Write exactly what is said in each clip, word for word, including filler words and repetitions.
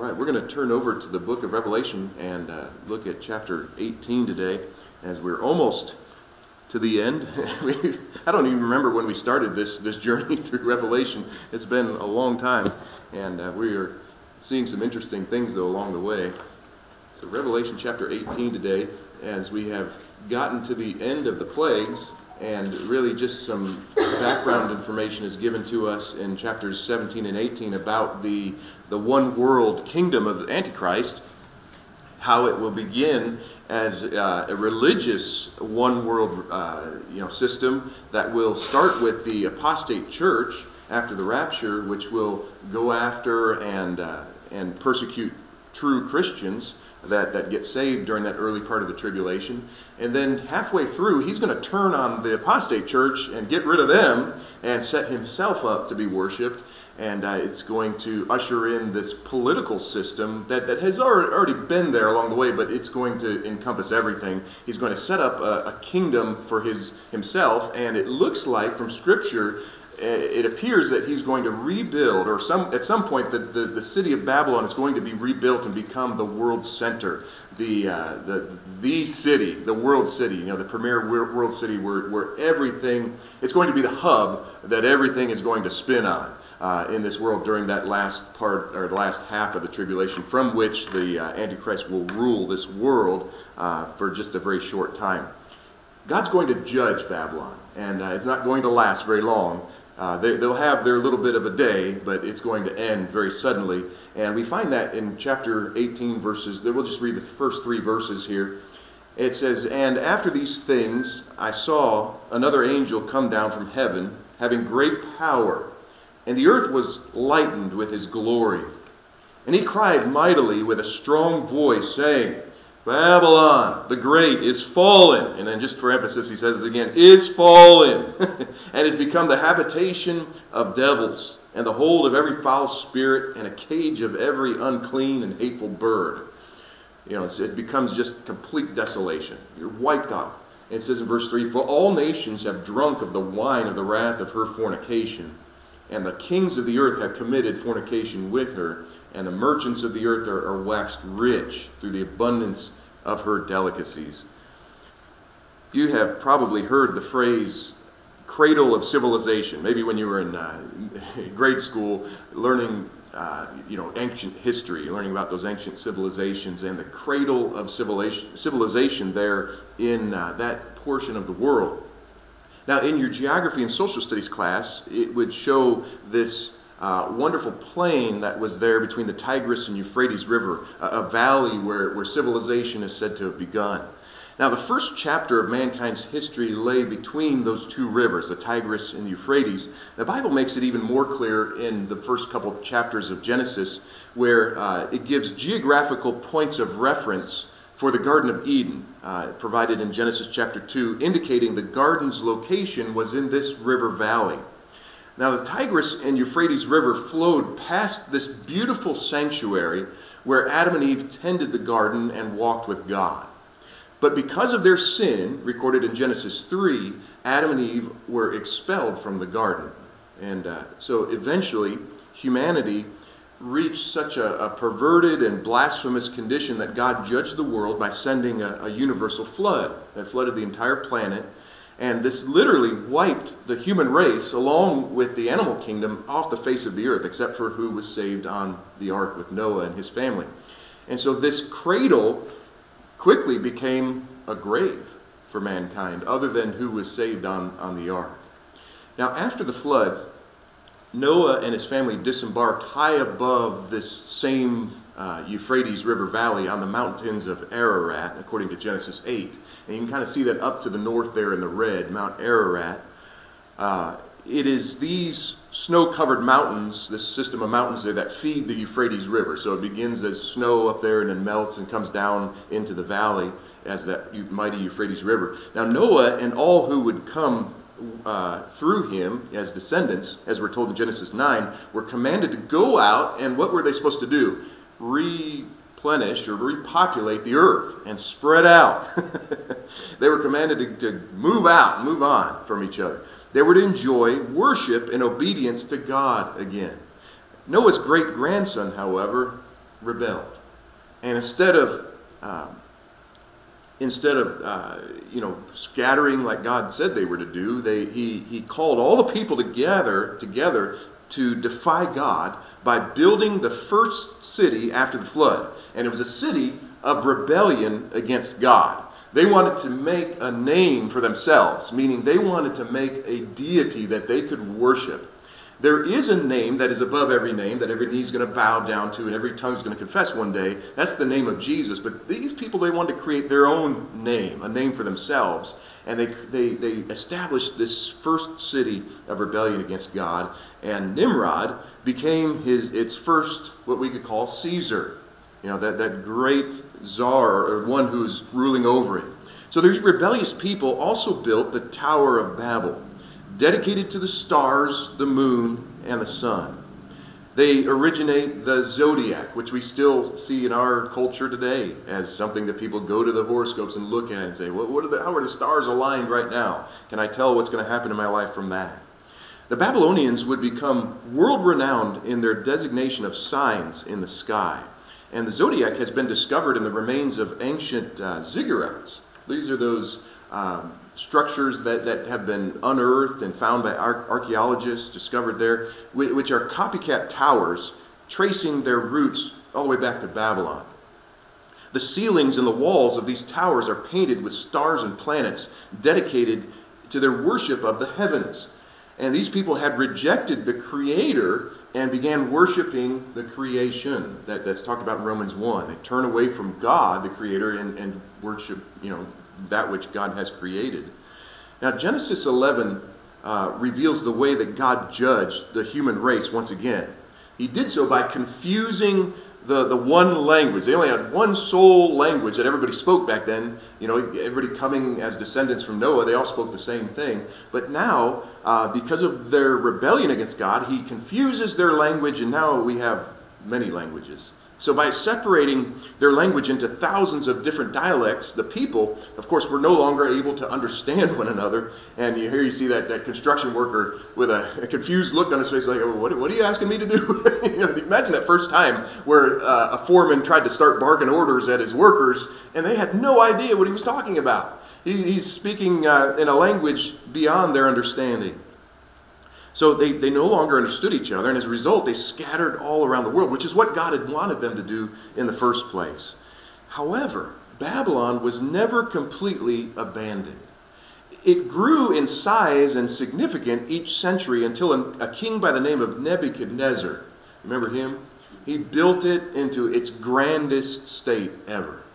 right, we're going to turn over to the book of Revelation and uh, look at chapter eighteen today, as we're almost to the end. I don't even remember when we started this this journey through Revelation. It's been a long time, and uh, we are seeing some interesting things, though, along the way. So Revelation chapter eighteen today, as we have gotten to the end of the plagues, and really just some background information is given to us in chapters seventeen and eighteen about the the one world kingdom of the Antichrist, how it will begin as uh, a religious one world uh, you know system that will start with the apostate church after the rapture, which will go after and uh, and persecute true Christians that, that get saved during that early part of the tribulation. And then halfway through, he's going to turn on the apostate church and get rid of them and set himself up to be worshipped. And uh, it's going to usher in this political system that, that has already been there along the way, but it's going to encompass everything. He's going to set up a, a kingdom for his himself, and it looks like from Scripture, it appears that he's going to rebuild, or some at some point the, the, the city of Babylon is going to be rebuilt and become the world center, the uh, the the city, the world city, you know, the premier world city where, where everything, it's going to be the hub that everything is going to spin on uh, in this world during that last part, or the last half of the tribulation, from which the uh, Antichrist will rule this world uh, for just a very short time. God's going to judge Babylon, and uh, it's not going to last very long. Uh, they, they'll have their little bit of a day, but it's going to end very suddenly. And we find that in chapter eighteen, verses, we'll just read the first three verses here. It says, "And after these things I saw another angel come down from heaven, having great power, and the earth was lightened with his glory. And he cried mightily with a strong voice, saying, Babylon the great is fallen," and then just for emphasis he says it again, "is fallen, and has become the habitation of devils, and the hold of every foul spirit, and a cage of every unclean and hateful bird." You know, it becomes just complete desolation. You're wiped out. And it says in verse three, "For all nations have drunk of the wine of the wrath of her fornication, and the kings of the earth have committed fornication with her, and the merchants of the earth are, are waxed rich through the abundance of her delicacies." You have probably heard the phrase cradle of civilization. Maybe when you were in uh, grade school learning uh, you know, ancient history, learning about those ancient civilizations, and the cradle of civilization, civilization there in uh, that portion of the world. Now, in your geography and social studies class, it would show this uh, wonderful plain that was there between the Tigris and Euphrates River, a, a valley where, where civilization is said to have begun. Now, the first chapter of mankind's history lay between those two rivers, the Tigris and Euphrates. The Bible makes it even more clear in the first couple chapters of Genesis, where uh, it gives geographical points of reference for the Garden of Eden, uh, provided in Genesis chapter two, indicating the garden's location was in this river valley. Now, the Tigris and Euphrates River flowed past this beautiful sanctuary where Adam and Eve tended the garden and walked with God. But because of their sin, recorded in Genesis three, Adam and Eve were expelled from the garden. And uh, so eventually, humanity reached such a, a perverted and blasphemous condition that God judged the world by sending a, a universal flood that flooded the entire planet. And this literally wiped the human race along with the animal kingdom off the face of the earth, except for who was saved on the ark with Noah and his family. And so this cradle quickly became a grave for mankind, other than who was saved on, on the ark. Now, after the flood, Noah and his family disembarked high above this same uh, Euphrates River Valley on the mountains of Ararat, according to Genesis eight. And you can kind of see that up to the north there in the red, Mount Ararat. Uh, it is these snow-covered mountains, this system of mountains there, that feed the Euphrates River. So it begins as snow up there and then melts and comes down into the valley as that mighty Euphrates River. Now, Noah and all who would come Uh, through him as descendants, as we're told in Genesis nine, were commanded to go out, and what were they supposed to do? Replenish or repopulate the earth and spread out. They were commanded to, to move out, move on from each other. They were to enjoy worship and obedience to God again. Noah's great-grandson, however, rebelled. And instead of um, instead of uh, you know scattering like God said they were to do, they he he called all the people together together to defy God by building the first city after the flood. And it was a city of rebellion against God. They wanted to make a name for themselves, meaning they wanted to make a deity that they could worship. There is a name that is above every name, that every knee is going to bow down to and every tongue is going to confess one day. That's the name of Jesus. But these people, they wanted to create their own name, a name for themselves. And they they, they established this first city of rebellion against God. And Nimrod became his its first, what we could call Caesar. You know, that, that great czar, or one who's ruling over it. So these rebellious people also built the Tower of Babel, dedicated to the stars, the moon, and the sun. They originate the zodiac, which we still see in our culture today as something that people go to the horoscopes and look at and say, well, what are the, how are the stars aligned right now? Can I tell what's going to happen in my life from that? The Babylonians would become world-renowned in their designation of signs in the sky. And the zodiac has been discovered in the remains of ancient uh, ziggurats. These are those um, structures that, that have been unearthed and found by ar- archaeologists, discovered there, which are copycat towers tracing their roots all the way back to Babylon. The ceilings and the walls of these towers are painted with stars and planets dedicated to their worship of the heavens. And these people had rejected the Creator and began worshiping the creation that, that's talked about in Romans one. They turn away from God, the Creator, and, and worship, you know, that which God has created. Now, Genesis eleven uh, reveals the way that God judged the human race once again. He did so by confusing the, the one language. They only had one sole language that everybody spoke back then. You know, everybody coming as descendants from Noah, they all spoke the same thing. But now, uh, because of their rebellion against God, he confuses their language, and now we have many languages. So by separating their language into thousands of different dialects, the people, of course, were no longer able to understand one another. And you, here you see that, that construction worker with a, a confused look on his face, like, oh, what, what are you asking me to do? You know, imagine that first time where uh, a foreman tried to start barking orders at his workers, and they had no idea what he was talking about. He, he's speaking uh, in a language beyond their understanding. So they, they no longer understood each other, and as a result, they scattered all around the world, which is what God had wanted them to do in the first place. However, Babylon was never completely abandoned. It grew in size and significance each century until a, a king by the name of Nebuchadnezzar, remember him? He built it into its grandest state ever.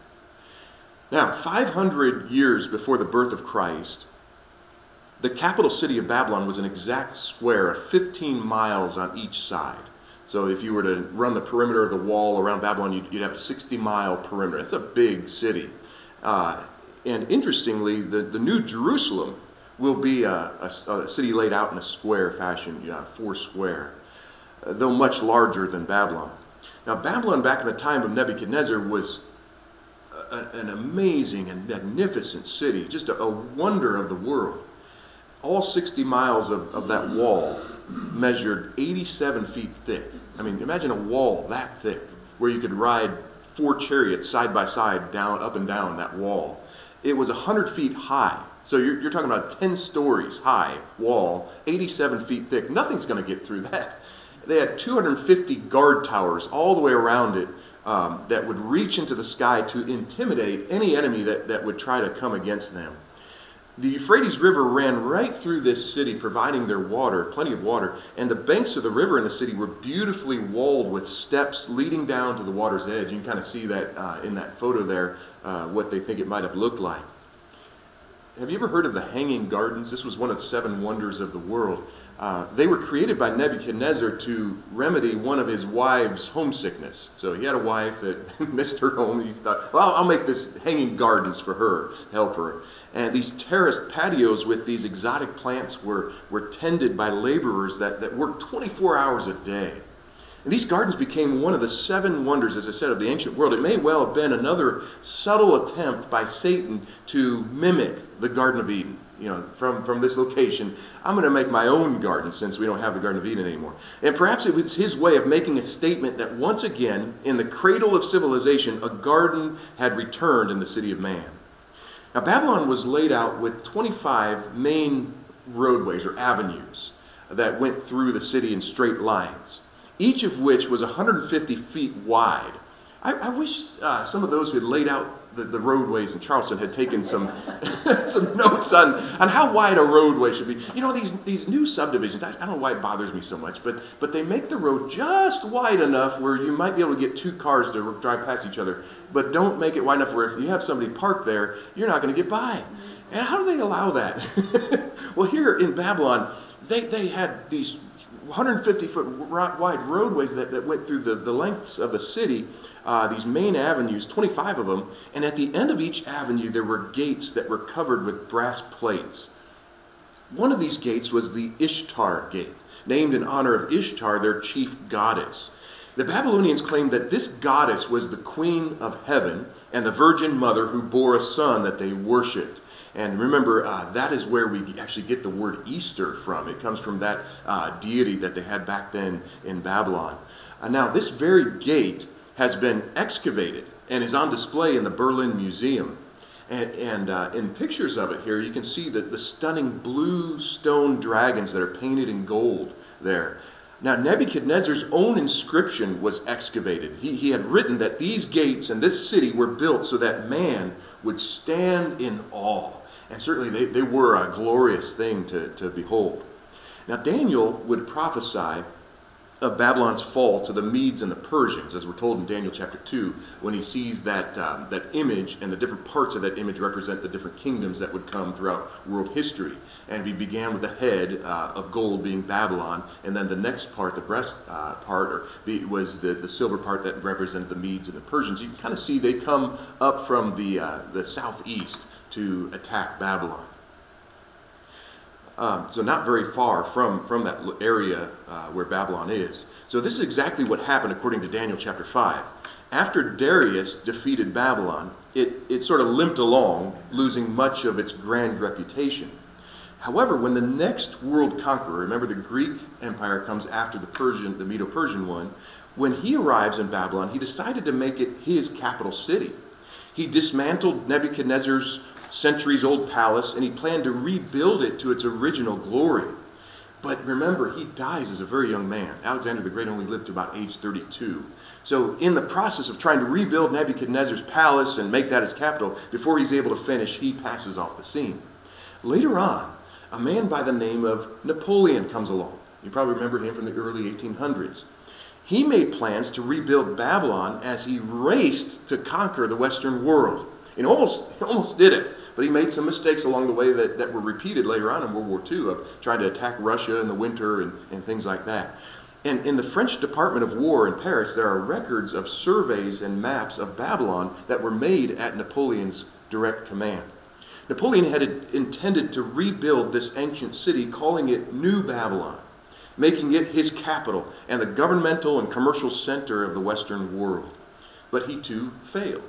Now, five hundred years before the birth of Christ, the capital city of Babylon was an exact square of fifteen miles on each side. So if you were to run the perimeter of the wall around Babylon, you'd, you'd have a sixty mile perimeter. It's a big city. Uh, and interestingly, the, the New Jerusalem will be a, a, a city laid out in a square fashion, yeah, four square, uh, though much larger than Babylon. Now, Babylon back in the time of Nebuchadnezzar was a, an amazing and magnificent city, just a, a wonder of the world. All sixty miles of, of that wall measured eighty-seven feet thick. I mean, imagine a wall that thick where you could ride four chariots side by side down, up and down that wall. It was one hundred feet high. So you're, you're talking about a ten stories high wall, eighty-seven feet thick. Nothing's going to get through that. They had two hundred fifty guard towers all the way around it um, that would reach into the sky to intimidate any enemy that, that would try to come against them. The Euphrates River ran right through this city, providing their water, plenty of water, and the banks of the river in the city were beautifully walled with steps leading down to the water's edge. You can kind of see that uh, in that photo there, uh, what they think it might have looked like. Have you ever heard of the Hanging Gardens? This was one of the seven wonders of the world. Uh, they were created by Nebuchadnezzar to remedy one of his wife's homesickness. So he had a wife that missed her home. He thought, well, I'll make this hanging gardens for her, help her. And these terraced patios with these exotic plants were, were tended by laborers that, that worked twenty-four hours a day. And these gardens became one of the seven wonders, as I said, of the ancient world. It may well have been another subtle attempt by Satan to mimic the Garden of Eden. You know, from, from this location, I'm going to make my own garden since we don't have the Garden of Eden anymore. And perhaps it was his way of making a statement that once again, in the cradle of civilization, a garden had returned in the city of man. Now, Babylon was laid out with twenty-five main roadways or avenues that went through the city in straight lines, each of which was one hundred fifty feet wide. I, I wish uh, some of those who had laid out the, the roadways in Charleston had taken some some notes on, on how wide a roadway should be. You know, these these new subdivisions, I, I don't know why it bothers me so much, but but they make the road just wide enough where you might be able to get two cars to drive past each other, but don't make it wide enough where if you have somebody parked there, you're not going to get by. And how do they allow that? Well, here in Babylon, they, they had these one hundred fifty foot wide roadways that, that went through the, the lengths of the city, uh, these main avenues, twenty-five of them, and at the end of each avenue there were gates that were covered with brass plates. One of these gates was the Ishtar Gate, named in honor of Ishtar, their chief goddess. The Babylonians claimed that this goddess was the queen of heaven and the virgin mother who bore a son that they worshipped. And remember, uh, that is where we actually get the word Easter from. It comes from that uh, deity that they had back then in Babylon. Uh, now, this very gate has been excavated and is on display in the Berlin Museum. And, and uh, in pictures of it here, you can see the, the stunning blue stone dragons that are painted in gold there. Now, Nebuchadnezzar's own inscription was excavated. He, he had written that these gates and this city were built so that man would stand in awe. And certainly they, they were a glorious thing to, to behold. Now, Daniel would prophesy of Babylon's fall to the Medes and the Persians, as we're told in Daniel chapter two, when he sees that um, that image, and the different parts of that image represent the different kingdoms that would come throughout world history. And we began with the head uh, of gold being Babylon, and then the next part, the breast uh, part, or the, was the, the silver part that represented the Medes and the Persians. You can kind of see they come up from the uh, the southeast to attack Babylon. Um, so not very far from, from that area uh, where Babylon is. So this is exactly what happened according to Daniel chapter five. After Darius defeated Babylon, it, it sort of limped along, losing much of its grand reputation. However, when the next world conqueror, remember the Greek Empire comes after the Persian, the Medo-Persian one, when he arrives in Babylon, he decided to make it his capital city. He dismantled Nebuchadnezzar's centuries-old palace, and he planned to rebuild it to its original glory. But remember, he dies as a very young man. Alexander the Great only lived to about age thirty-two. So in the process of trying to rebuild Nebuchadnezzar's palace and make that his capital, before he's able to finish, he passes off the scene. Later on, a man by the name of Napoleon comes along. You probably remember him from the early eighteen hundreds. He made plans to rebuild Babylon as he raced to conquer the Western world. And almost, almost did it. But he made some mistakes along the way that, that were repeated later on in World War Two of trying to attack Russia in the winter and, and things like that. And in the French Department of War in Paris, there are records of surveys and maps of Babylon that were made at Napoleon's direct command. Napoleon had intended to rebuild this ancient city, calling it New Babylon, making it his capital and the governmental and commercial center of the Western world. But he too failed.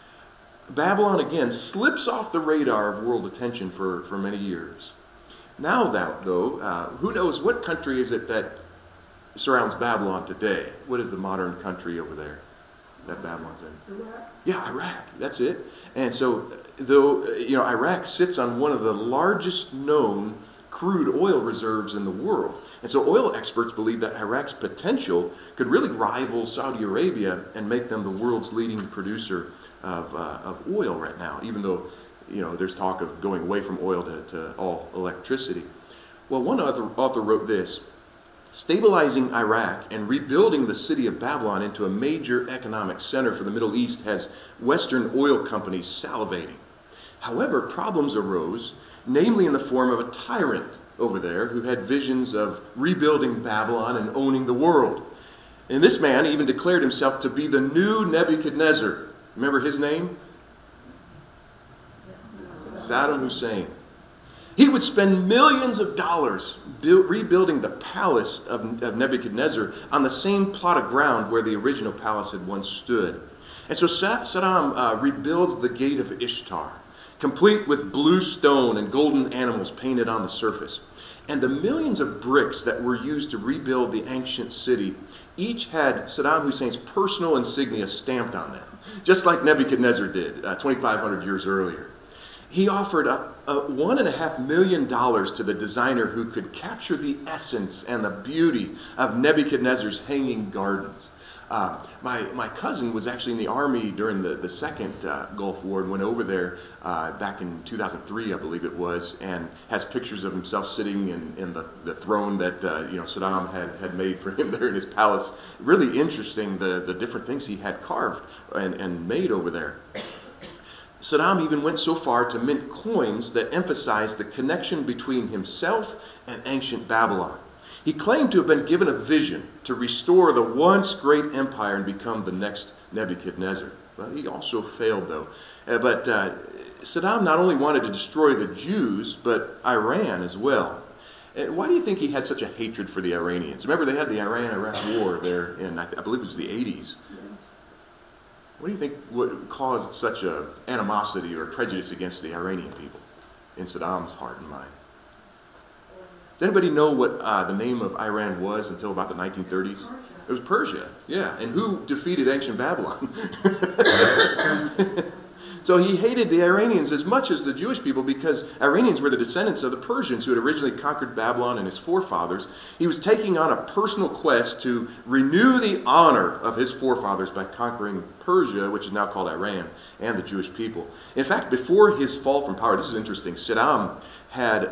Babylon again slips off the radar of world attention for, for many years. Now that, though, uh, who knows what country is it that surrounds Babylon today? What is the modern country over there that Babylon's in? Iraq. Yeah, Iraq. That's it. And so, though, you know, Iraq sits on one of the largest known crude oil reserves in the world. And so oil experts believe that Iraq's potential could really rival Saudi Arabia and make them the world's leading producer of, uh, of oil right now, even though, you know, there's talk of going away from oil to, to all electricity. Well, one author, author wrote this: stabilizing Iraq and rebuilding the city of Babylon into a major economic center for the Middle East has Western oil companies salivating. However, problems arose, namely in the form of a tyrant over there who had visions of rebuilding Babylon and owning the world. And this man even declared himself to be the new Nebuchadnezzar. Remember his name? Saddam Hussein. He would spend millions of dollars build, rebuilding the palace of, of Nebuchadnezzar on the same plot of ground where the original palace had once stood. And so Saddam uh, rebuilds the gate of Ishtar, complete with blue stone and golden animals painted on the surface. And the millions of bricks that were used to rebuild the ancient city each had Saddam Hussein's personal insignia stamped on them, just like Nebuchadnezzar did uh, twenty-five hundred years earlier. He offered a, a one and a half million dollars to the designer who could capture the essence and the beauty of Nebuchadnezzar's hanging gardens. Uh, my my cousin was actually in the army during the, the second uh, Gulf War and went over there uh, back in two thousand three, I believe it was, and has pictures of himself sitting in, in the, the throne that uh, you know Saddam had, had made for him there in his palace. Really interesting, the, the different things he had carved and, and made over there. Saddam even went so far to mint coins that emphasized the connection between himself and ancient Babylon. He claimed to have been given a vision to restore the once great empire and become the next Nebuchadnezzar. Well, he also failed, though. Uh, but uh, Saddam not only wanted to destroy the Jews, but Iran as well. And why do you think he had such a hatred for the Iranians? Remember, they had the Iran-Iraq War there in, I, I believe it was the eighties. What do you think would caused such a animosity or prejudice against the Iranian people in Saddam's heart and mind? Does anybody know what uh, the name of Iran was until about the nineteen thirties? Persia. It was Persia, yeah. And who defeated ancient Babylon? So he hated the Iranians as much as the Jewish people because Iranians were the descendants of the Persians who had originally conquered Babylon and his forefathers. He was taking on a personal quest to renew the honor of his forefathers by conquering Persia, which is now called Iran, and the Jewish people. In fact, before his fall from power, this is interesting, Saddam had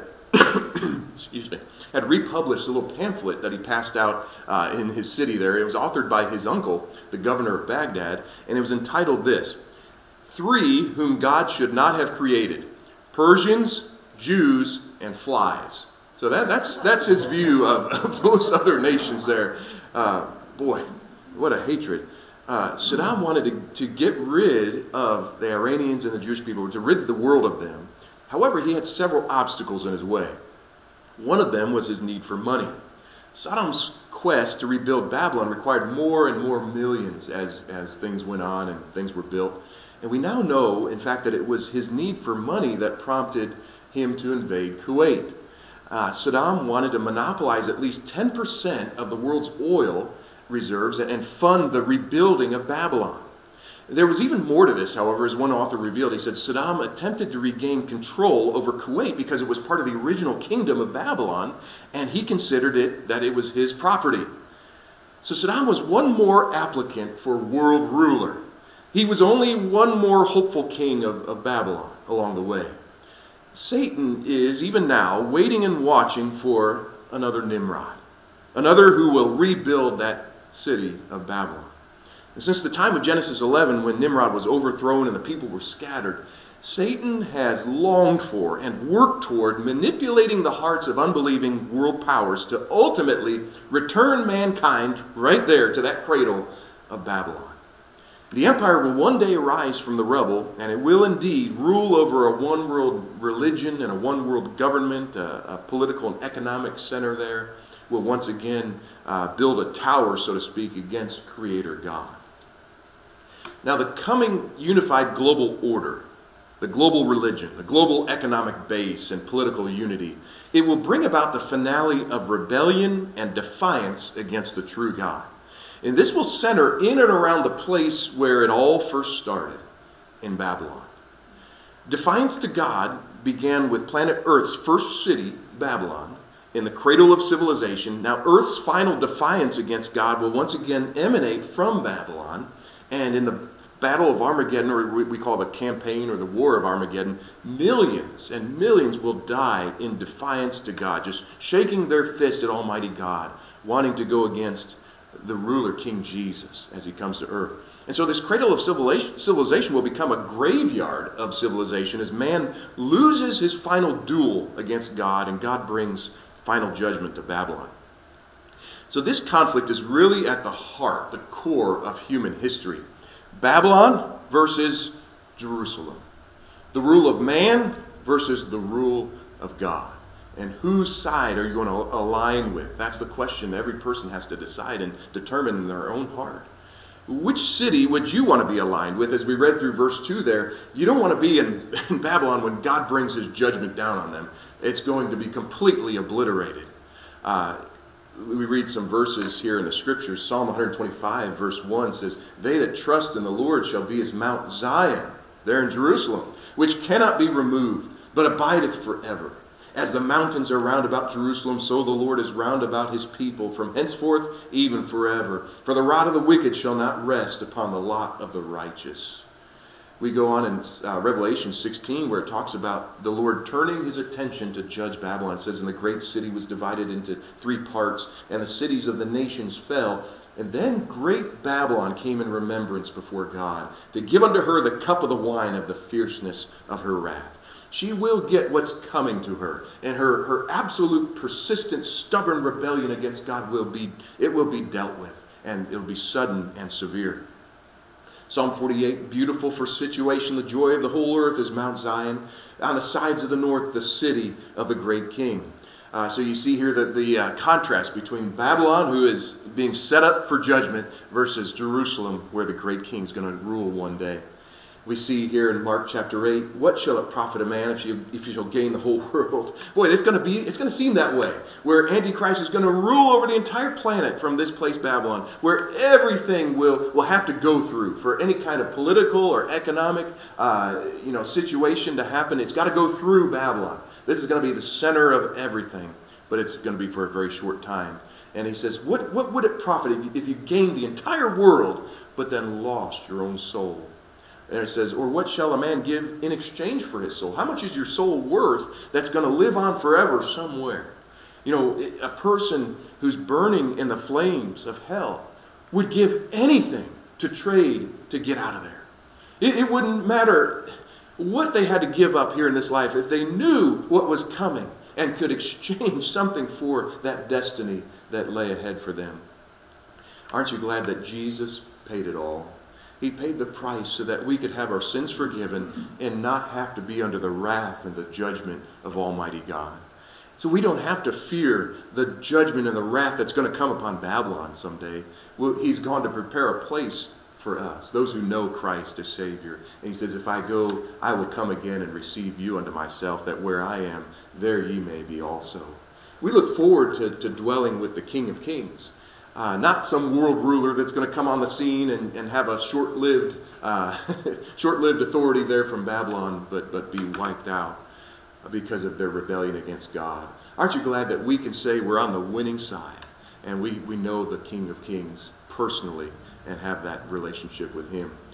excuse me, had republished a little pamphlet that he passed out uh, in his city there. It was authored by his uncle, the governor of Baghdad, and it was entitled this: Three whom God should not have created: Persians, Jews, and flies. So that, that's that's his view of, of those other nations there. Uh, boy, what a hatred. Uh, Saddam wanted to, to get rid of the Iranians and the Jewish people, to rid the world of them. However, he had several obstacles in his way. One of them was his need for money. Saddam's quest to rebuild Babylon required more and more millions as, as things went on and things were built. And we now know, in fact, that it was his need for money that prompted him to invade Kuwait. Uh, Saddam wanted to monopolize at least ten percent of the world's oil reserves and fund the rebuilding of Babylon. There was even more to this, however, as one author revealed. He said Saddam attempted to regain control over Kuwait because it was part of the original kingdom of Babylon, and he considered it that it was his property. So Saddam was one more applicant for world ruler. He was only one more hopeful king of, of Babylon along the way. Satan is, even now, waiting and watching for another Nimrod, another who will rebuild that city of Babylon. And since the time of Genesis eleven, when Nimrod was overthrown and the people were scattered, Satan has longed for and worked toward manipulating the hearts of unbelieving world powers to ultimately return mankind right there to that cradle of Babylon. The empire will one day arise from the rubble, and it will indeed rule over a one-world religion and a one-world government, a, a political and economic center there. Will once again uh, build a tower, so to speak, against Creator God. Now, the coming unified global order, the global religion, the global economic base, and political unity, it will bring about the finale of rebellion and defiance against the true God. And this will center in and around the place where it all first started, in Babylon. Defiance to God began with planet Earth's first city, Babylon, in the cradle of civilization. Now, Earth's final defiance against God will once again emanate from Babylon, and in the Battle of Armageddon, or we call the campaign or the War of Armageddon, millions and millions will die in defiance to God, just shaking their fist at Almighty God, wanting to go against the ruler, King Jesus, as he comes to earth. And so this cradle of civilization will become a graveyard of civilization as man loses his final duel against God and God brings final judgment to Babylon. So this conflict is really at the heart, the core of human history. Babylon versus Jerusalem. The rule of man versus the rule of God. And whose side are you going to align with? That's the question every person has to decide and determine in their own heart. Which city would you want to be aligned with? As we read through verse two there, you don't want to be in, in Babylon when God brings his judgment down on them. It's going to be completely obliterated. Uh, we read some verses here in the scriptures. Psalm one twenty-five verse one says, "They that trust in the Lord shall be as Mount Zion," there in Jerusalem, "which cannot be removed, but abideth forever. As the mountains are round about Jerusalem, so the Lord is round about his people, from henceforth even forever. For the rod of the wicked shall not rest upon the lot of the righteous." We go on in uh, Revelation sixteen, where it talks about the Lord turning his attention to judge Babylon. It says, "And the great city was divided into three parts, and the cities of the nations fell. And then great Babylon came in remembrance before God, to give unto her the cup of the wine of the fierceness of her wrath." She will get what's coming to her, and her, her absolute, persistent, stubborn rebellion against God will be, it will be dealt with, and it will be sudden and severe. Psalm forty-eight, "Beautiful for situation, the joy of the whole earth is Mount Zion. On the sides of the north, the city of the great king." Uh, so you see here the, the uh, contrast between Babylon, who is being set up for judgment, versus Jerusalem, where the great king is going to rule one day. We see here in Mark chapter eight, "What shall it profit a man if you if you shall gain the whole world?" Boy, it's going to be it's going to seem that way, where Antichrist is going to rule over the entire planet from this place Babylon, where everything will will have to go through for any kind of political or economic uh, you know situation to happen. It's got to go through Babylon. This is going to be the center of everything, but it's going to be for a very short time. And he says, "What what would it profit if you, if you gained the entire world, but then lost your own soul?" And it says, "Or what shall a man give in exchange for his soul?" How much is your soul worth that's going to live on forever somewhere? You know, a person who's burning in the flames of hell would give anything to trade to get out of there. It, it wouldn't matter what they had to give up here in this life if they knew what was coming and could exchange something for that destiny that lay ahead for them. Aren't you glad that Jesus paid it all? He paid the price so that we could have our sins forgiven and not have to be under the wrath and the judgment of Almighty God. So we don't have to fear the judgment and the wrath that's going to come upon Babylon someday. He's gone to prepare a place for us, those who know Christ as Savior. And he says, "If I go, I will come again and receive you unto myself, that where I am, there ye may be also." We look forward to, to dwelling with the King of Kings. Uh, not some world ruler that's going to come on the scene and, and have a short-lived uh, short-lived authority there from Babylon, but, but be wiped out because of their rebellion against God. Aren't you glad that we can say we're on the winning side and we, we know the King of Kings personally and have that relationship with him?